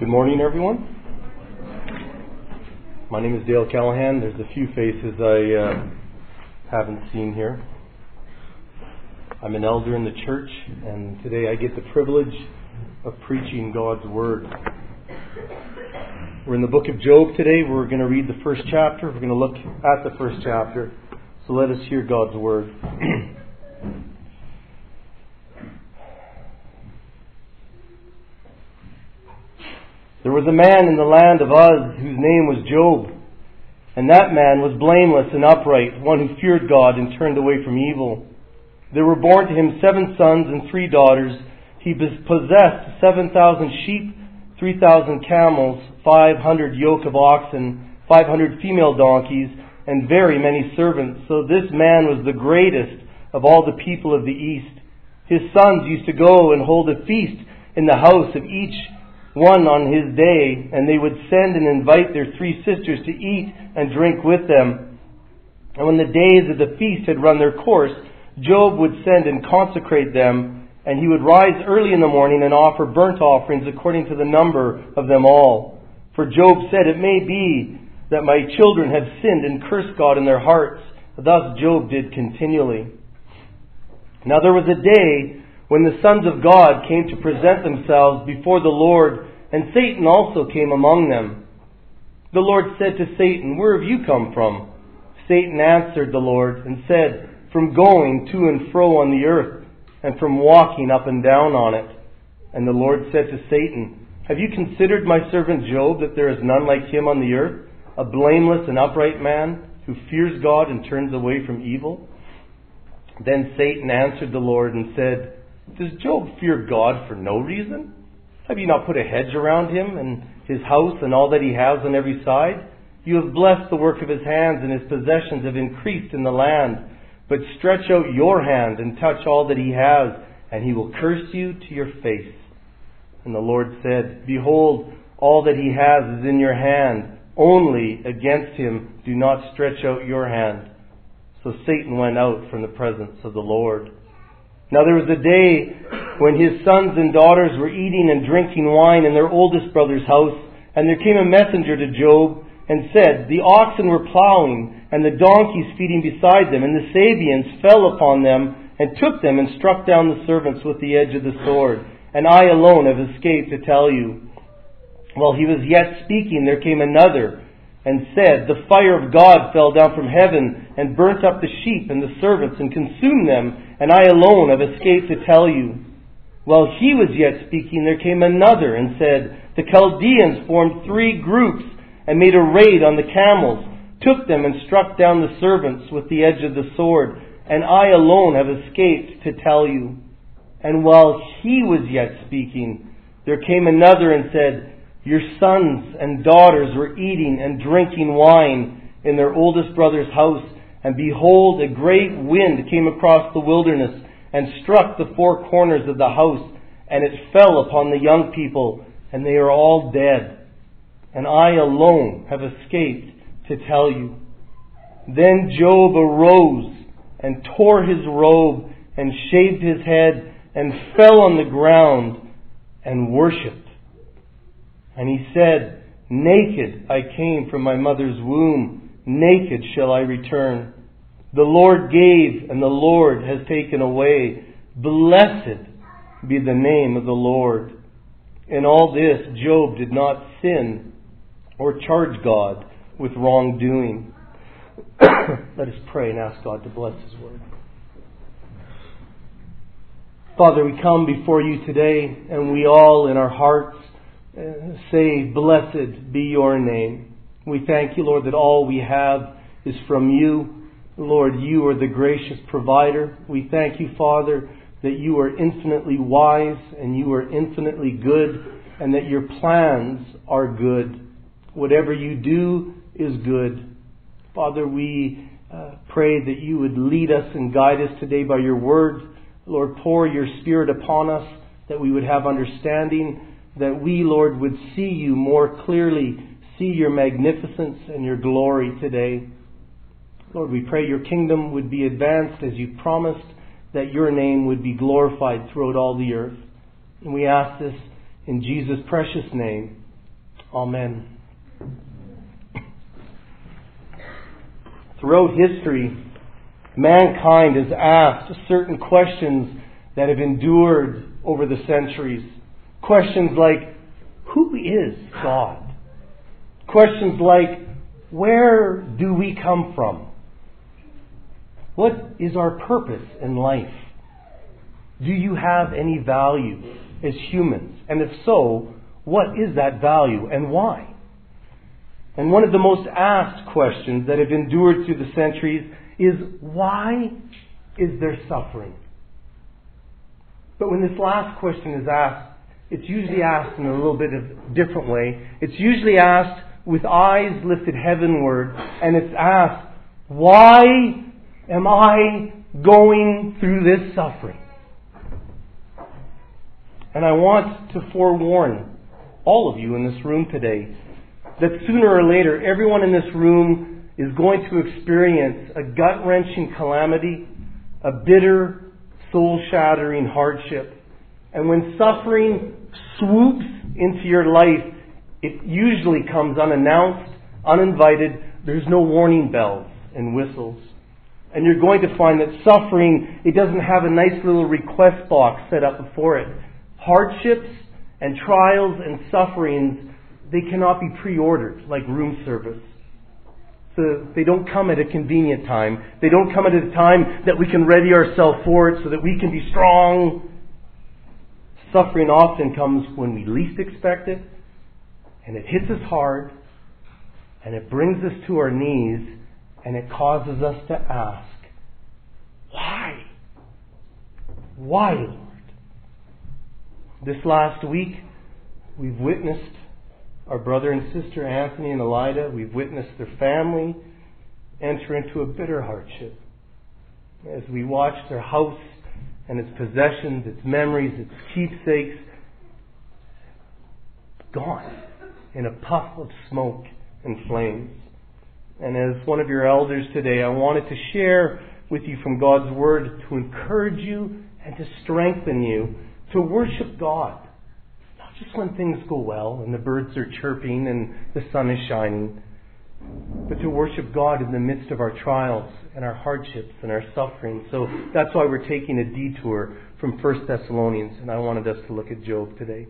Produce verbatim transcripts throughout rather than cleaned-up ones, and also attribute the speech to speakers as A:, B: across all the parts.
A: Good morning, everyone. My name is Dale Callahan. There's a few faces I uh, haven't seen here. I'm an elder in the church, and today I get the privilege of preaching God's Word. We're in the book of Job today. We're going to read the first chapter. We're going to look at the first chapter. So let us hear God's Word. There was a man in the land of Uz whose name was Job, and that man was blameless and upright, one who feared God and turned away from evil. There were born to him seven sons and three daughters. He possessed seven thousand sheep, three thousand camels, five hundred yoke of oxen, five hundred female donkeys, and very many servants. So this man was the greatest of all the people of the east. His sons used to go and hold a feast in the house of each one on his day, and they would send and invite their three sisters to eat and drink with them. And when the days of the feast had run their course, Job would send and consecrate them, and he would rise early in the morning and offer burnt offerings according to the number of them all. For Job said, "It may be that my children have sinned and cursed God in their hearts." Thus Job did continually. Now there was a day when the sons of God came to present themselves before the Lord, and Satan also came among them. The Lord said to Satan, "Where have you come from?" Satan answered the Lord and said, "From going to and fro on the earth, and from walking up and down on it." And the Lord said to Satan, "Have you considered my servant Job, that there is none like him on the earth, a blameless and upright man, who fears God and turns away from evil?" Then Satan answered the Lord and said, "Does Job fear God for no reason? Have you not put a hedge around him and his house and all that he has on every side? You have blessed the work of his hands, and his possessions have increased in the land. But stretch out your hand and touch all that he has, and he will curse you to your face." And the Lord said, "Behold, all that he has is in your hand. Only against him do not stretch out your hand." So Satan went out from the presence of the Lord. Now there was a day when his sons and daughters were eating and drinking wine in their oldest brother's house, and there came a messenger to Job and said, "The oxen were plowing, and the donkeys feeding beside them, and the Sabeans fell upon them and took them and struck down the servants with the edge of the sword. And I alone have escaped to tell you." While he was yet speaking, there came another and said, "The fire of God fell down from heaven and burnt up the sheep and the servants and consumed them, and I alone have escaped to tell you." While he was yet speaking, there came another and said, "The Chaldeans formed three groups and made a raid on the camels, took them and struck down the servants with the edge of the sword, and I alone have escaped to tell you." And while he was yet speaking, there came another and said, "Your sons and daughters were eating and drinking wine in their oldest brother's house, and behold, a great wind came across the wilderness and struck the four corners of the house, and it fell upon the young people, and they are all dead. And I alone have escaped to tell you." Then Job arose and tore his robe and shaved his head and fell on the ground and worshipped. And he said, "Naked I came from my mother's womb, naked shall I return. The Lord gave, and the Lord has taken away. Blessed be the name of the Lord." In all this, Job did not sin or charge God with wrongdoing. Let us pray and ask God to bless His word. Father, we come before you today, and we all in our hearts say, "Blessed be your name." We thank you, Lord, that all we have is from you. Lord, you are the gracious provider. We thank you, Father, that you are infinitely wise and you are infinitely good, and that your plans are good. Whatever you do is good. Father, we uh, pray that you would lead us and guide us today by your word. Lord, pour your Spirit upon us, that we would have understanding, that we, Lord, would see you more clearly, see your magnificence and your glory today. Lord, we pray your kingdom would be advanced as you promised, that your name would be glorified throughout all the earth. And we ask this in Jesus' precious name. Amen. Throughout history, mankind has asked certain questions that have endured over the centuries. Questions like, who is God? Questions like, where do we come from? What is our purpose in life? Do you have any value as humans? And if so, what is that value and why? And one of the most asked questions that have endured through the centuries is, why is there suffering? But when this last question is asked, it's usually asked in a little bit of a different way. It's usually asked with eyes lifted heavenward, and it's asked, why am I going through this suffering? And I want to forewarn all of you in this room today that sooner or later, everyone in this room is going to experience a gut-wrenching calamity, a bitter, soul-shattering hardship. And when suffering swoops into your life, it usually comes unannounced, uninvited. There's no warning bells and whistles. And you're going to find that suffering, it doesn't have a nice little request box set up before it. Hardships and trials and sufferings, they cannot be pre-ordered like room service. So they don't come at a convenient time. They don't come at a time that we can ready ourselves for it so that we can be strong. Suffering often comes when we least expect it, and it hits us hard, and it brings us to our knees, and it causes us to ask, why? Why, Lord? This last week, we've witnessed our brother and sister Anthony and Elida. We've witnessed their family enter into a bitter hardship as we watch their house and its possessions, its memories, its keepsakes gone in a puff of smoke and flames. And as one of your elders today, I wanted to share with you from God's Word to encourage you and to strengthen you to worship God. Not just when things go well and the birds are chirping and the sun is shining, but to worship God in the midst of our trials and our hardships and our suffering. So that's why we're taking a detour from First Thessalonians, and I wanted us to look at Job today.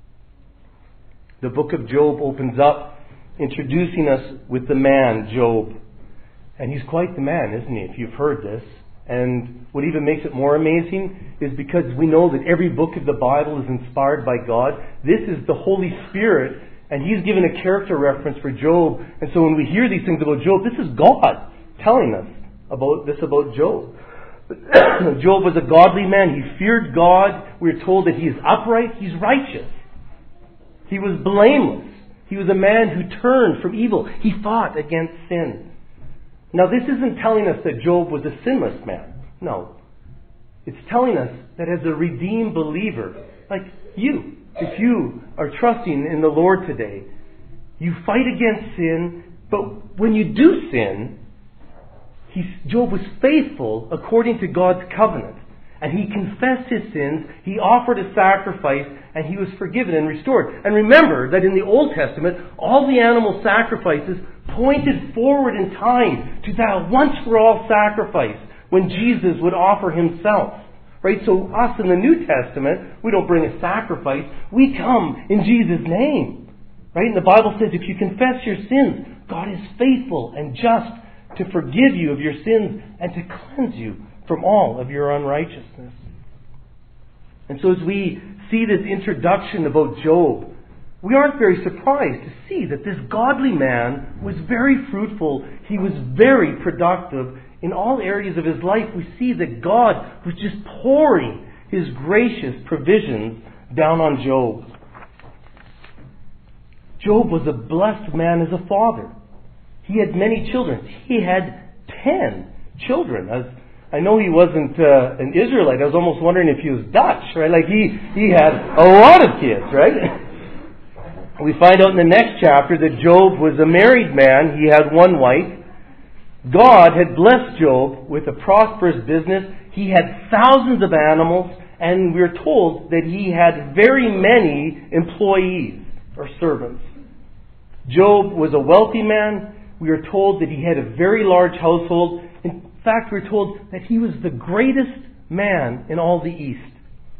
A: The book of Job opens up introducing us with the man, Job. And he's quite the man, isn't he, if you've heard this. And what even makes it more amazing is because we know that every book of the Bible is inspired by God. This is the Holy Spirit, and He's given a character reference for Job. And so when we hear these things about Job, this is God telling us about this about Job. Job was a godly man. He feared God. We're told that he is upright. He's righteous. He was blameless. He was a man who turned from evil. He fought against sin. Now, this isn't telling us that Job was a sinless man. No. It's telling us that as a redeemed believer, like you, if you are trusting in the Lord today, you fight against sin, but when you do sin, he, Job was faithful according to God's covenant. And he confessed his sins, he offered a sacrifice, and he was forgiven and restored. And remember that in the Old Testament, all the animal sacrifices pointed forward in time to that once-for-all sacrifice when Jesus would offer himself. Right? So us in the New Testament, we don't bring a sacrifice. We come in Jesus' name. Right? And the Bible says if you confess your sins, God is faithful and just to forgive you of your sins and to cleanse you from all of your unrighteousness. And so as we see this introduction about Job, we aren't very surprised to see that this godly man was very fruitful. He was very productive in all areas of his life. We see that God was just pouring His gracious provisions down on Job. Job was a blessed man as a father. He had many children. He had ten children. As I know he wasn't uh, an Israelite. I was almost wondering if he was Dutch, right? Like he, he had a lot of kids, right? We find out in the next chapter that Job was a married man. He had one wife. God had blessed Job with a prosperous business. He had thousands of animals, and we're told that he had very many employees or servants. Job was a wealthy man. We are told that he had a very large household. In fact, we're told that he was the greatest man in all the East.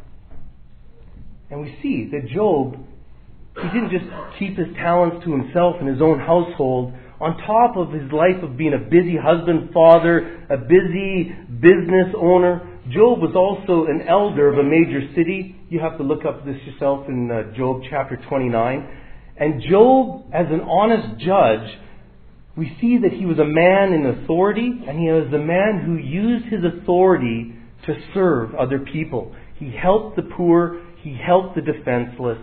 A: And we see that Job, he didn't just keep his talents to himself and his own household. On top of his life of being a busy husband, father, a busy business owner, Job was also an elder of a major city. You have to look up this yourself in uh, Job chapter twenty-nine. And Job, as an honest judge, we see that he was a man in authority, and he was a man who used his authority to serve other people. He helped the poor, he helped the defenseless.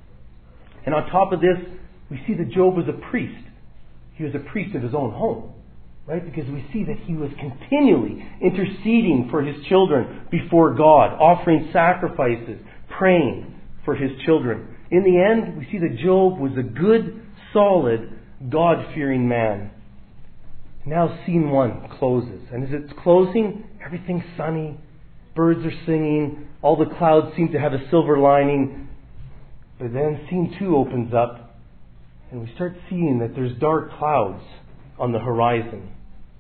A: And on top of this, we see that Job was a priest. He was a priest of his own home, right? Because we see that he was continually interceding for his children before God, offering sacrifices, praying for his children. In the end, we see that Job was a good, solid, God-fearing man. Now scene one closes. And as it's closing, everything's sunny. Birds are singing. All the clouds seem to have a silver lining. But then scene two opens up. And we start seeing that there's dark clouds on the horizon.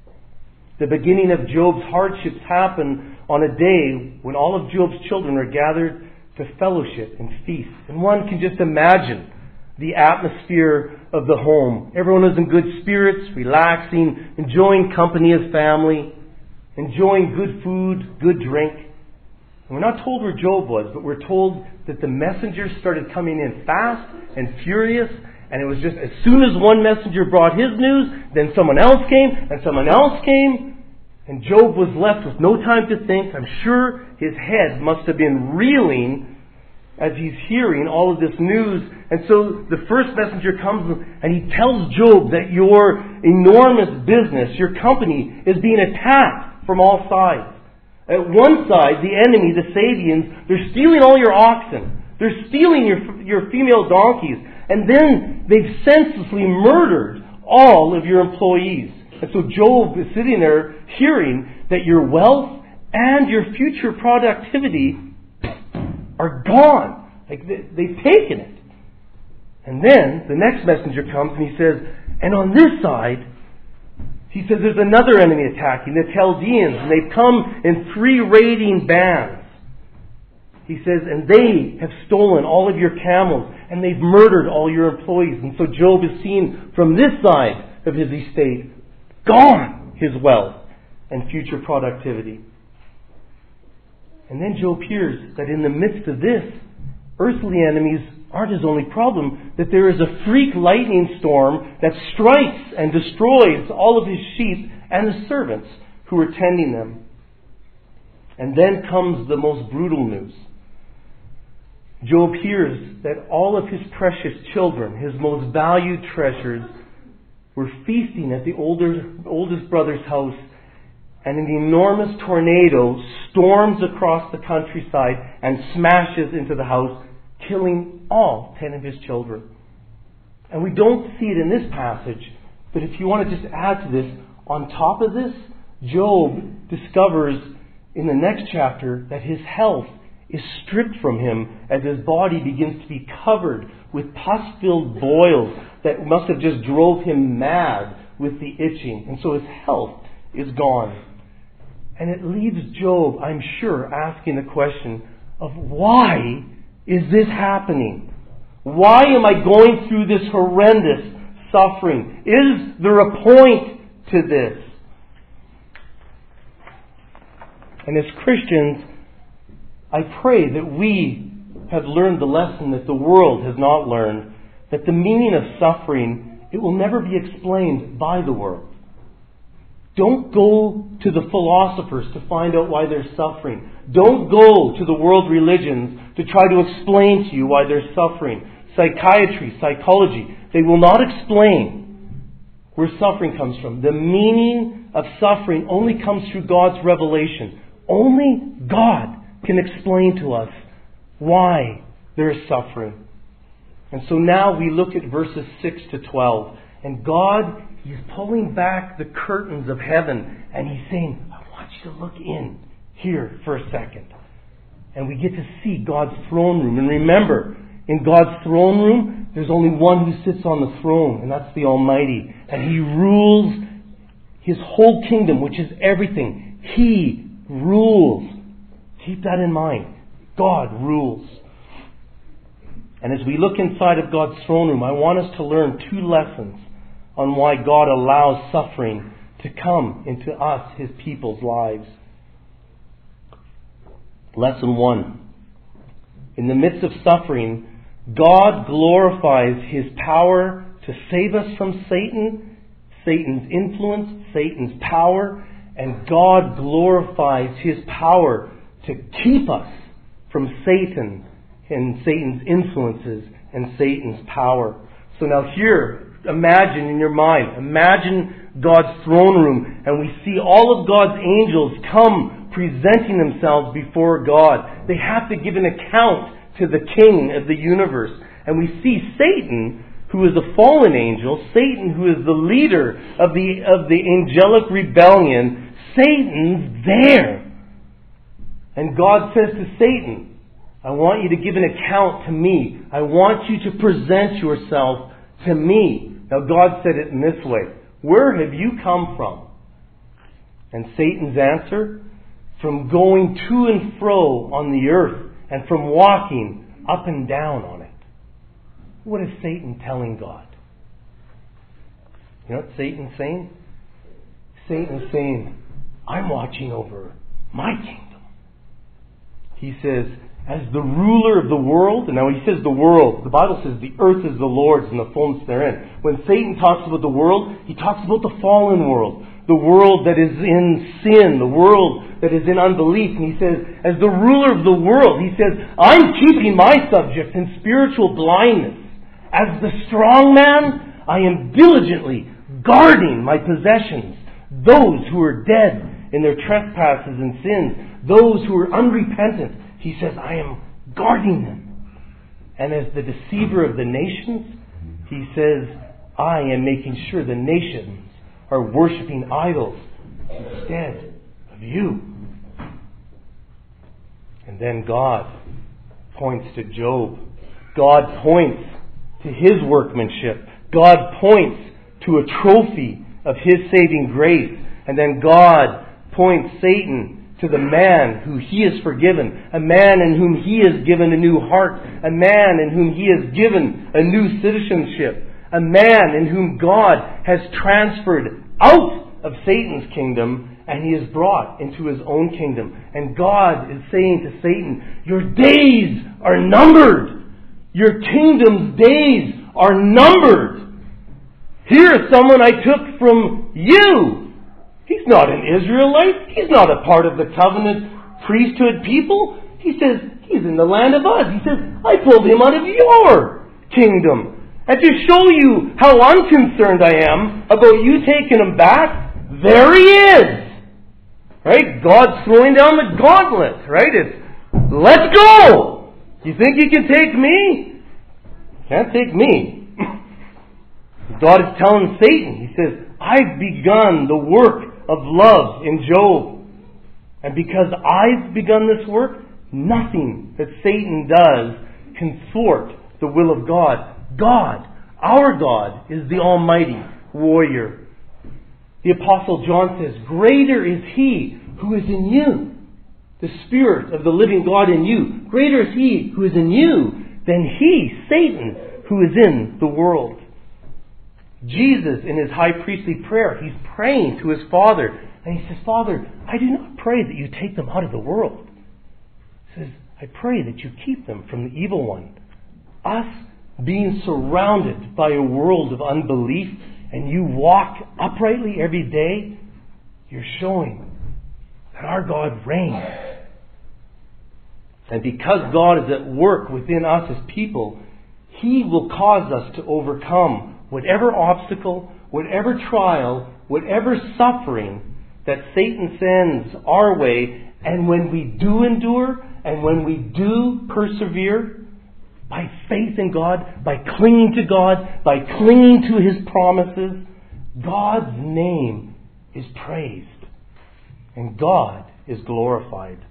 A: The beginning of Job's hardships happen on a day when all of Job's children are gathered to fellowship and feast. And one can just imagine the atmosphere of the home. Everyone is in good spirits, relaxing, enjoying company as family, enjoying good food, good drink. And we're not told where Job was, but we're told that the messengers started coming in fast and furious. And it was just as soon as one messenger brought his news, then someone else came, and someone else came. And Job was left with no time to think. I'm sure his head must have been reeling as he's hearing all of this news. And so the first messenger comes and he tells Job that your enormous business, your company, is being attacked from all sides. At one side, the enemy, the Sabians, they're stealing all your oxen. They're stealing your, your female donkeys. And then they've senselessly murdered all of your employees. And so Job is sitting there hearing that your wealth and your future productivity are gone. Like they, they've taken it. And then the next messenger comes and he says, and on this side, he says there's another enemy attacking, the Chaldeans. And they've come in three raiding bands. He says, and they have stolen all of your camels, and they've murdered all your employees. And so Job is seen from this side of his estate, gone his wealth and future productivity. And then Job hears that in the midst of this, earthly enemies aren't his only problem, that there is a freak lightning storm that strikes and destroys all of his sheep and the servants who are tending them. And then comes the most brutal news. Job hears that all of his precious children, his most valued treasures, were feasting at the older, oldest brother's house, and an enormous tornado storms across the countryside and smashes into the house, killing all ten of his children. And we don't see it in this passage, but if you want to just add to this, on top of this, Job discovers in the next chapter that his health is stripped from him as his body begins to be covered with pus-filled boils that must have just drove him mad with the itching. And so his health is gone. And it leaves Job, I'm sure, asking the question of why is this happening? Why am I going through this horrendous suffering? Is there a point to this? And as Christians, I pray that we have learned the lesson that the world has not learned, that the meaning of suffering, it will never be explained by the world. Don't go to the philosophers to find out why they're suffering. Don't go to the world religions to try to explain to you why they're suffering. Psychiatry, psychology, they will not explain where suffering comes from. The meaning of suffering only comes through God's revelation. Only God can explain to us why there is suffering. And so now we look at verses six to twelve. And God, He's pulling back the curtains of heaven. And He's saying, I want you to look in here for a second. And we get to see God's throne room. And remember, in God's throne room, there's only one who sits on the throne, and that's the Almighty. And He rules His whole kingdom, which is everything. He rules. Keep that in mind. God rules. And as we look inside of God's throne room, I want us to learn two lessons on why God allows suffering to come into us, His people's lives. Lesson one. In the midst of suffering, God glorifies His power to save us from Satan, Satan's influence, Satan's power, and God glorifies His power to keep us from Satan and Satan's influences and Satan's power. So now here, imagine in your mind, imagine God's throne room, and we see all of God's angels come presenting themselves before God. They have to give an account to the King of the universe. And we see Satan, who is a fallen angel, Satan, who is the leader of the, of the angelic rebellion, Satan's there. And God says to Satan, I want you to give an account to me. I want you to present yourself to me. Now God said it in this way, where have you come from? And Satan's answer, from going to and fro on the earth and from walking up and down on it. What is Satan telling God? You know what Satan's saying? Satan's saying, I'm watching over my kingdom. He says, as the ruler of the world, and now he says the world, the Bible says the earth is the Lord's and the fullness therein. When Satan talks about the world, he talks about the fallen world, the world that is in sin, the world that is in unbelief. And he says, as the ruler of the world, he says, I'm keeping my subjects in spiritual blindness. As the strong man, I am diligently guarding my possessions, those who are dead in their trespasses and sins, those who are unrepentant. He says, I am guarding them. And as the deceiver of the nations, he says, I am making sure the nations are worshiping idols instead of you. And then God points to Job. God points to his workmanship. God points to a trophy of His saving grace. And then God points Satan to the man who He has forgiven, a man in whom He has given a new heart, a man in whom He has given a new citizenship, a man in whom God has transferred out of Satan's kingdom and He has brought into His own kingdom. And God is saying to Satan, your days are numbered. Your kingdom's days are numbered. Here is someone I took from you. He's not an Israelite. He's not a part of the covenant priesthood people. He says, he's in the land of Uz. He says, I pulled him out of your kingdom. And to show you how unconcerned I am about you taking him back, there he is. Right? God's throwing down the gauntlet. Right? It's, let's go. You think you can take me? Can't take me. God is telling Satan, He says, I've begun the work of love in Job. And because I've begun this work, nothing that Satan does can thwart the will of God. God, our God, is the almighty warrior. The Apostle John says, greater is He who is in you, the Spirit of the living God in you. Greater is He who is in you than he, Satan, who is in the world. Jesus, in His high priestly prayer, He's praying to His Father. And He says, Father, I do not pray that you take them out of the world. He says, I pray that you keep them from the evil one. Us being surrounded by a world of unbelief, and you walk uprightly every day, you're showing that our God reigns. And because God is at work within us as people, He will cause us to overcome whatever obstacle, whatever trial, whatever suffering that Satan sends our way. And when we do endure, and when we do persevere, by faith in God, by clinging to God, by clinging to His promises, God's name is praised. And God is glorified.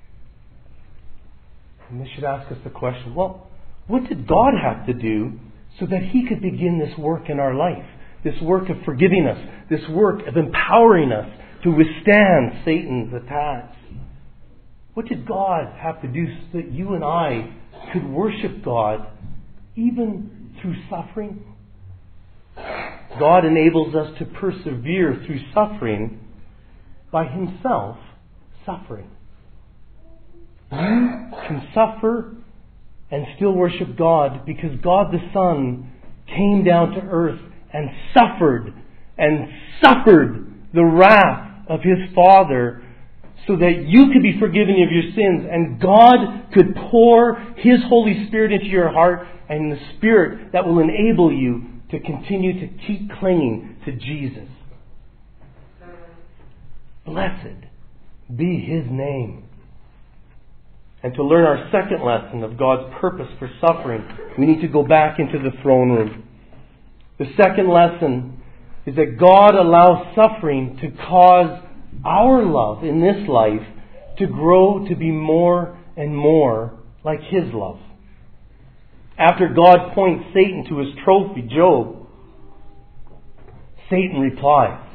A: And this should ask us the question, well, what did God have to do so that He could begin this work in our life, this work of forgiving us, this work of empowering us to withstand Satan's attacks. What did God have to do so that you and I could worship God even through suffering? God enables us to persevere through suffering by Himself suffering. You can suffer and still worship God because God the Son came down to earth and suffered and suffered the wrath of His Father so that you could be forgiven of your sins and God could pour His Holy Spirit into your heart, and the Spirit that will enable you to continue to keep clinging to Jesus. Blessed be His name. And to learn our second lesson of God's purpose for suffering, we need to go back into the throne room. The second lesson is that God allows suffering to cause our love in this life to grow to be more and more like His love. After God points Satan to his trophy, Job, Satan replies,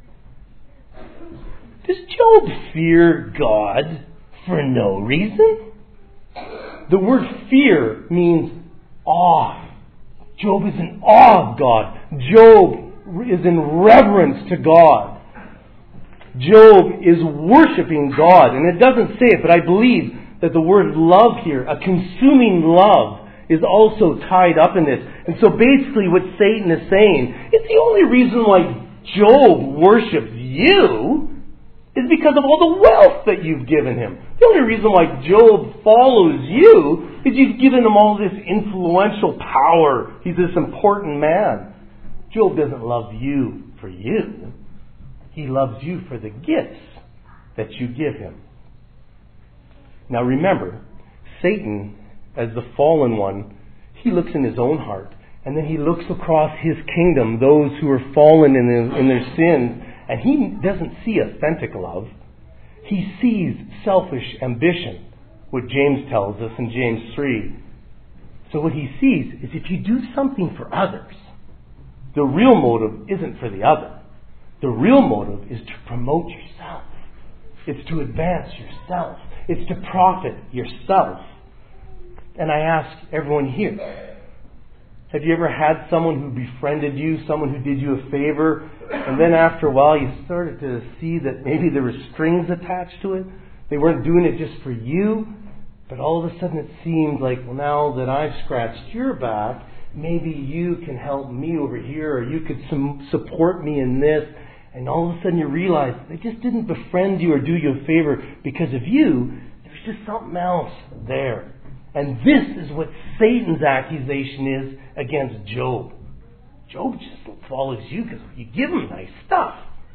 A: "Does Job fear God for no reason?" The word fear means awe. Job is in awe of God. Job is in reverence to God. Job is worshiping God. And it doesn't say it, but I believe that the word love here, a consuming love, is also tied up in this. And so basically what Satan is saying is the only reason why Job worships you is because of all the wealth that you've given him. The only reason why Job follows you is you've given him all this influential power. He's this important man. Job doesn't love you for you. He loves you for the gifts that you give him. Now remember, Satan, as the fallen one, he looks in his own heart, and then he looks across his kingdom, those who are fallen in their, in their sins, and he doesn't see authentic love. He sees selfish ambition, what James tells us in James three. So what he sees is if you do something for others, the real motive isn't for the other. The real motive is to promote yourself. It's to advance yourself. It's to profit yourself. And I ask everyone here, have you ever had someone who befriended you, someone who did you a favor, and then after a while you started to see that maybe there were strings attached to it? They weren't doing it just for you, but all of a sudden it seemed like, well, now that I've scratched your back, maybe you can help me over here, or you could some support me in this. And all of a sudden you realize they just didn't befriend you or do you a favor because of you. There's just something else there. And this is what Satan's accusation is against Job. Job just follows you because you give him nice stuff.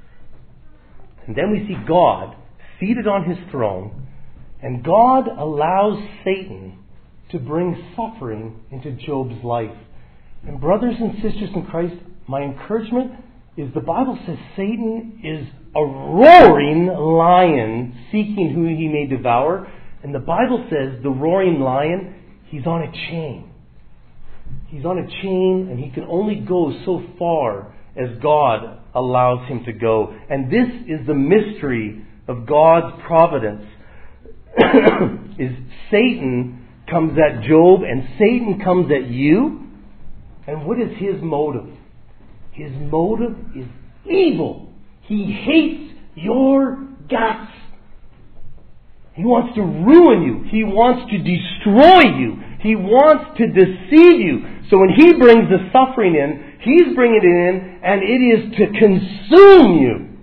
A: And then we see God seated on His throne, and God allows Satan to bring suffering into Job's life. And brothers and sisters in Christ, my encouragement is the Bible says Satan is a roaring lion seeking who he may devour. And the Bible says the roaring lion, he's on a chain. He's on a chain, and he can only go so far as God allows him to go. And this is the mystery of God's providence. Is Satan comes at Job, and Satan comes at you. And what is his motive? His motive is evil. He hates your guts. He wants to ruin you. He wants to destroy you. He wants to deceive you. So when he brings the suffering in, he's bringing it in, and it is to consume you.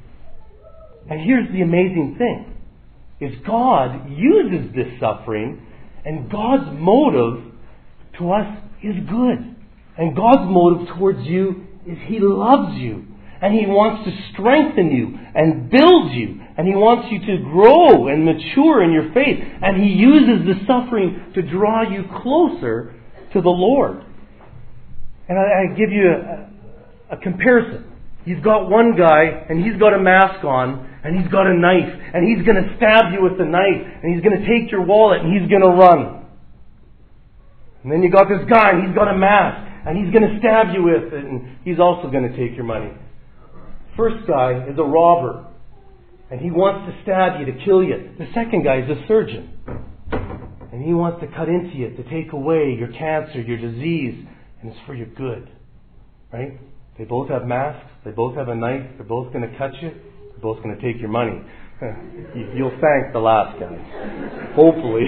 A: And here's the amazing thing, is God uses this suffering, and God's motive to us is good. And God's motive towards you is He loves you. And He wants to strengthen you and build you. And He wants you to grow and mature in your faith. And He uses the suffering to draw you closer to the Lord. And I, I give you a, a comparison. You've got one guy, and he's got a mask on, and he's got a knife, and he's going to stab you with the knife, and he's going to take your wallet, and he's going to run. And then you got this guy, and he's got a mask, and he's going to stab you with it, and he's also going to take your money. First guy is a robber, and he wants to stab you, to kill you. The second guy is a surgeon, and he wants to cut into you, to take away your cancer, your disease, and it's for your good. Right? They both have masks, they both have a knife, they're both going to cut you, they're both going to take your money. You'll thank the last guy. Hopefully.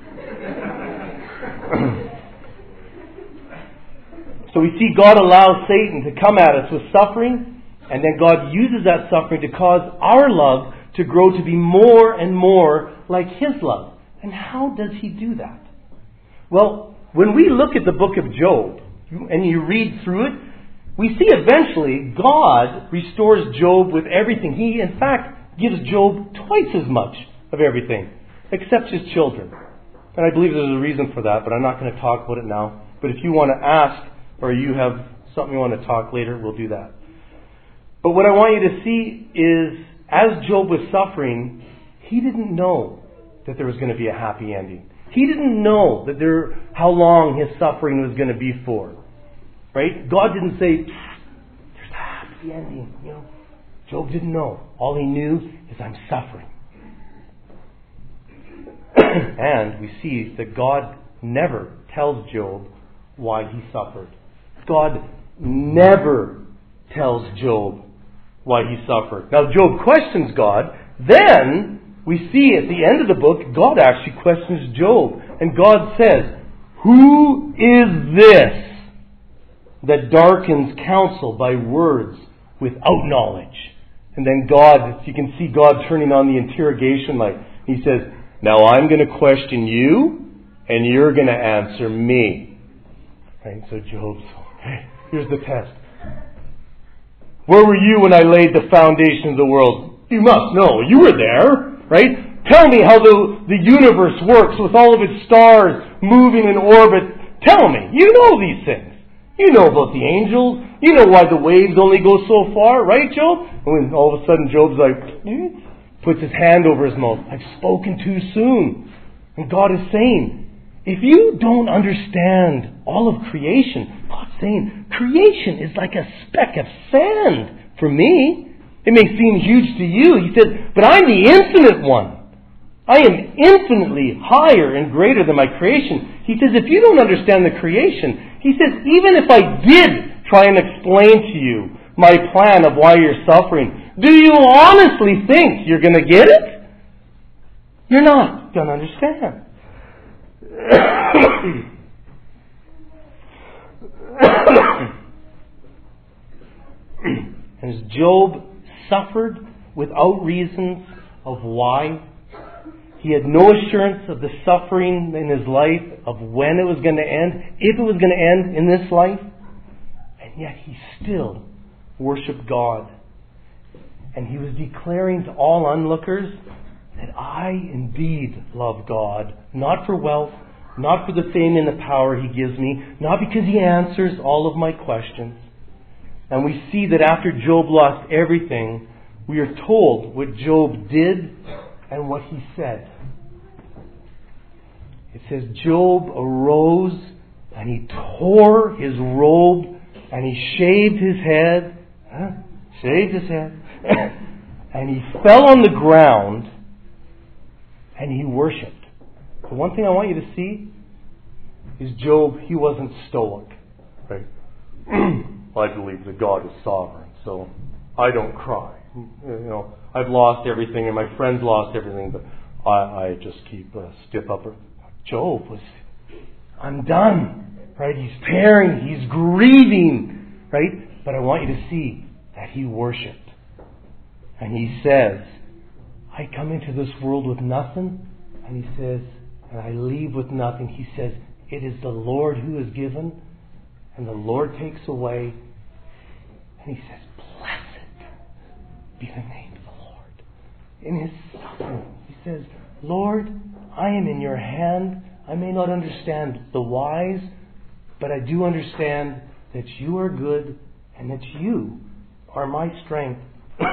A: So we see God allows Satan to come at us with suffering, and then God uses that suffering to cause our love to grow to be more and more like His love. And how does He do that? Well, when we look at the book of Job, and you read through it, we see eventually God restores Job with everything. He, in fact, gives Job twice as much of everything, except his children. And I believe there's a reason for that, but I'm not going to talk about it now. But if you want to ask, or you have something you want to talk later, we'll do that. But what I want you to see is, as Job was suffering, he didn't know that there was going to be a happy ending. He didn't know that there, how long his suffering was going to be for. Right? God didn't say, there's a happy ending. You know, Job didn't know. All he knew is, I'm suffering. And we see that God never tells Job why he suffered. God never tells Job why he suffered. Now Job questions God. Then we see at the end of the book, God actually questions Job. And God says, who is this that darkens counsel by words without knowledge? And then God, you can see God turning on the interrogation light. He says, now I'm going to question you, and you're going to answer me. Right? So Job's, okay, here's the test. Where were you when I laid the foundation of the world? You must know. You were there, right? Tell me how the, the universe works with all of its stars moving in orbit. Tell me. You know these things. You know about the angels. You know why the waves only go so far, right, Job? And when all of a sudden Job's like, eh, puts his hand over his mouth. I've spoken too soon. And God is saying, if you don't understand all of creation, God's saying, creation is like a speck of sand for me. It may seem huge to you. He said, but I'm the infinite one. I am infinitely higher and greater than my creation. He says, if you don't understand the creation, he says, even if I did try and explain to you my plan of why you're suffering, do you honestly think you're going to get it? You're not going to understand. And as Job suffered without reasons of why, he had no assurance of the suffering in his life, of when it was going to end, if it was going to end in this life. And yet he still worshiped God. And he was declaring to all onlookers that I indeed love God, not for wealth, not for the fame and the power He gives me, not because He answers all of my questions. And we see that after Job lost everything, we are told what Job did and what he said. It says Job arose and he tore his robe and he shaved his head, huh? shaved his head, and he fell on the ground and he worshipped. The one thing I want you to see is Job, he wasn't stoic. Right? I believe that God is sovereign, so I don't cry. You know, I've lost everything and my friends lost everything, but I, I just keep a stiff upper. Job was undone. Right? He's tearing, he's grieving. Right? But I want you to see that he worshipped. And he says, I come into this world with nothing. And he says, and I leave with nothing. He says, it is the Lord who has given, and the Lord takes away. And he says, blessed be the name of the Lord. In his suffering, he says, Lord, I am in your hand. I may not understand the whys, but I do understand that you are good and that you are my strength.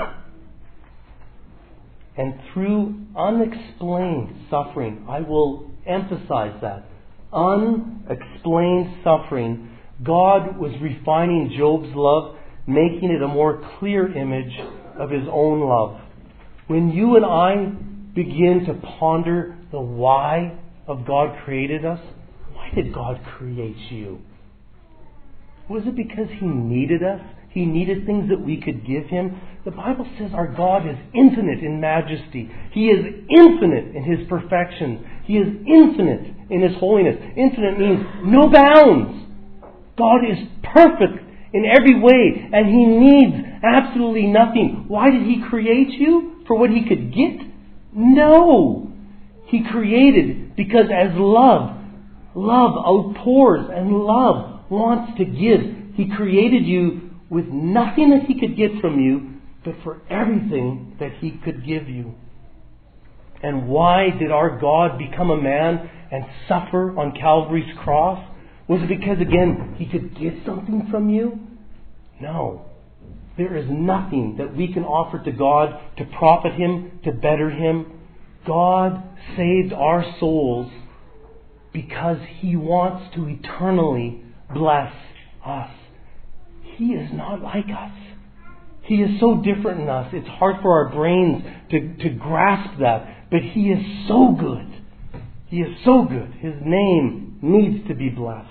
A: And through unexplained suffering, I will emphasize that, unexplained suffering, God was refining Job's love, making it a more clear image of His own love. When you and I begin to ponder the why of God created us, why did God create you? Was it because He needed us? He needed things that we could give Him? The Bible says our God is infinite in majesty. He is infinite in His perfections. He is infinite in His holiness. Infinite means no bounds. God is perfect in every way, and He needs absolutely nothing. Why did He create you? For what He could get? No! He created because as love, love outpours and love wants to give. He created you with nothing that He could get from you, but for everything that He could give you. And why did our God become a man and suffer on Calvary's cross? Was it because, again, He could get something from you? No. There is nothing that we can offer to God to profit Him, to better Him. God saved our souls because He wants to eternally bless us. He is not like us. He is so different than us. It's hard for our brains to, to grasp that. But He is so good. He is so good. His name needs to be blessed.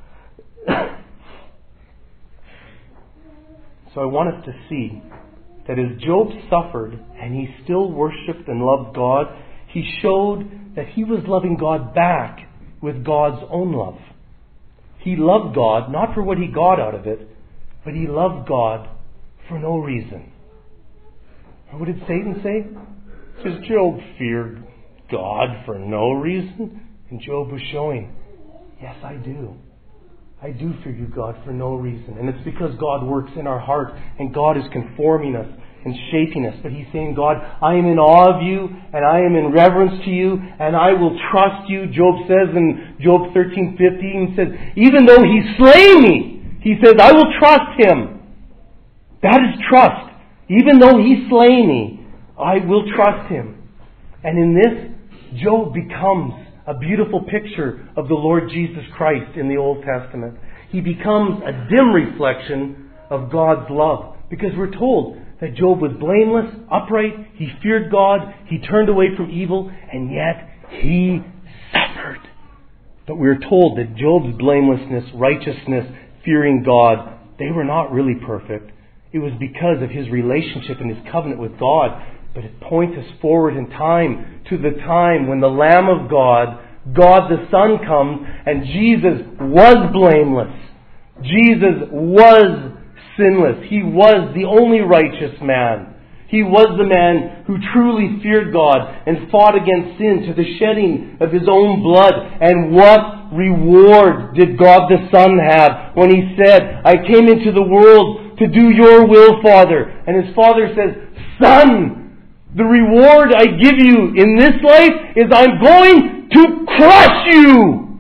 A: So I want us to see that as Job suffered and he still worshipped and loved God, he showed that he was loving God back with God's own love. He loved God not for what he got out of it, but he loved God for no reason. What did Satan say? He says, Job feared God for no reason. And Job was showing, yes, I do. I do fear you, God, for no reason. And it's because God works in our heart and God is conforming us and shaping us. But He's saying, God, I am in awe of you and I am in reverence to you and I will trust you. Job says in Job thirteen fifteen, he says, even though He slay me, he says, I will trust Him. That is trust. Even though He slay me, I will trust Him. And in this, Job becomes a beautiful picture of the Lord Jesus Christ in the Old Testament. He becomes a dim reflection of God's love. Because we're told that Job was blameless, upright, he feared God, he turned away from evil, and yet he suffered. But we're told that Job's blamelessness, righteousness, fearing God, they were not really perfect. It was because of his relationship and his covenant with God. But it points us forward in time to the time when the Lamb of God, God the Son, comes and Jesus was blameless. Jesus was sinless. He was the only righteous man. He was the man who truly feared God and fought against sin to the shedding of His own blood. And what reward did God the Son have when He said, I came into the world to do your will, Father. And His Father says, Son, the reward I give you in this life is I'm going to crush you.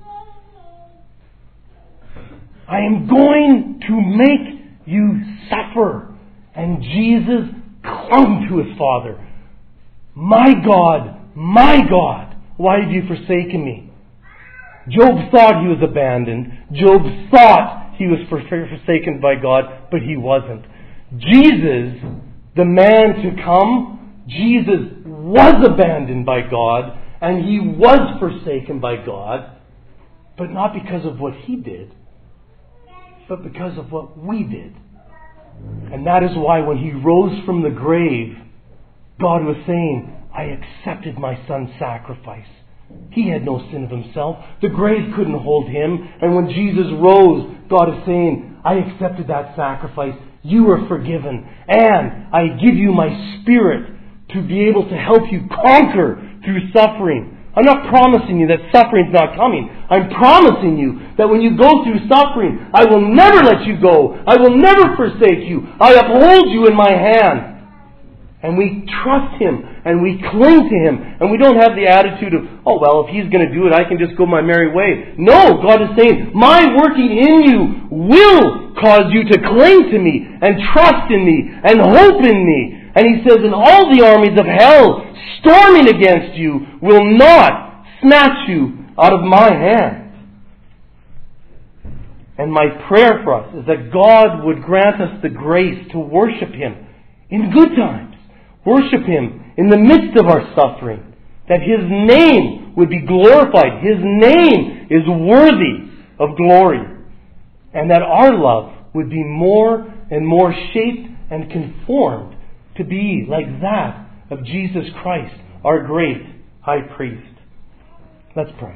A: I am going to make you suffer. And Jesus clung to His Father. My God, my God, why have you forsaken me? Job thought he was abandoned. Job thought he was forsaken by God, but he wasn't. Jesus, the man to come, Jesus was abandoned by God and He was forsaken by God, but not because of what He did, but because of what we did. And that is why when He rose from the grave, God was saying, I accepted my Son's sacrifice. He had no sin of Himself. The grave couldn't hold Him. And when Jesus rose, God is saying, I accepted that sacrifice. You are forgiven. And I give you my Spirit to be able to help you conquer through suffering. I'm not promising you that suffering's not coming. I'm promising you that when you go through suffering, I will never let you go. I will never forsake you. I uphold you in my hand. And we trust Him and we cling to Him. And we don't have the attitude of, oh, well, if He's going to do it, I can just go my merry way. No, God is saying, my working in you will cause you to cling to me and trust in me and hope in me. And He says, and all the armies of hell storming against you will not snatch you out of my hand. And my prayer for us is that God would grant us the grace to worship Him in good times. Worship Him in the midst of our suffering. That His name would be glorified. His name is worthy of glory. And that our love would be more and more shaped and conformed to be like that of Jesus Christ, our great high priest. Let's pray.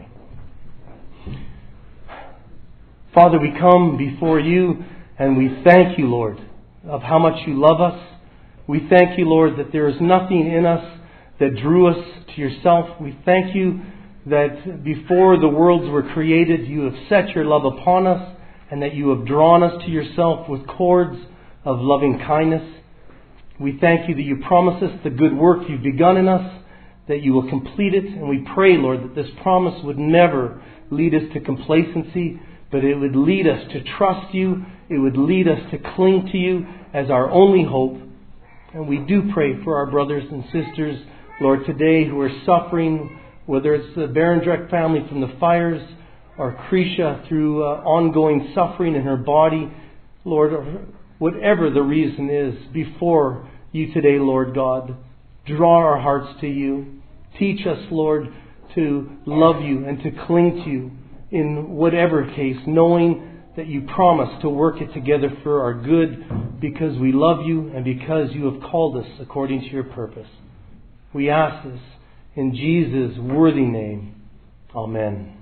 A: Father, we come before You and we thank You, Lord, of how much You love us. We thank You, Lord, that there is nothing in us that drew us to Yourself. We thank You that before the worlds were created, You have set Your love upon us and that You have drawn us to Yourself with cords of loving kindness. We thank You that You promise us the good work You've begun in us, that You will complete it. And we pray, Lord, that this promise would never lead us to complacency, but it would lead us to trust You. It would lead us to cling to You as our only hope. And we do pray for our brothers and sisters, Lord, today who are suffering, whether it's the Barendrecht family from the fires or Krisha through uh, ongoing suffering in her body. Lord, whatever the reason is, before You today, Lord God, draw our hearts to You. Teach us, Lord, to love You and to cling to You in whatever case, knowing that You promise to work it together for our good because we love You and because You have called us according to Your purpose. We ask this in Jesus' worthy name. Amen.